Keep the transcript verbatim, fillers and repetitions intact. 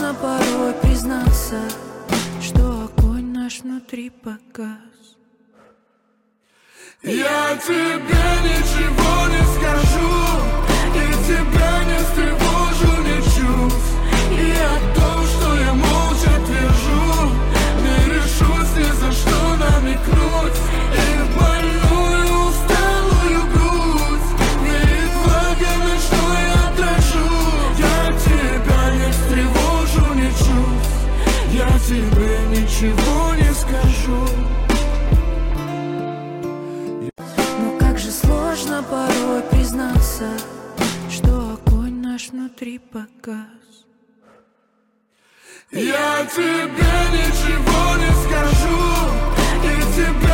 сложно порой признаться, что огонь наш внутри погас. Я тебе ничего не скажу, и тебя не встревожу ничуть. И о том, что я молча твержу, не решусь ни за что намекнуть. И в больную усталую грудь верит влагами, что я дрожу. Я тебя не встревожу ничуть, я тебе ничего не скажу. Сложно порой признаться, что огонь наш внутри погас. Я тебе ничего не скажу, и тебе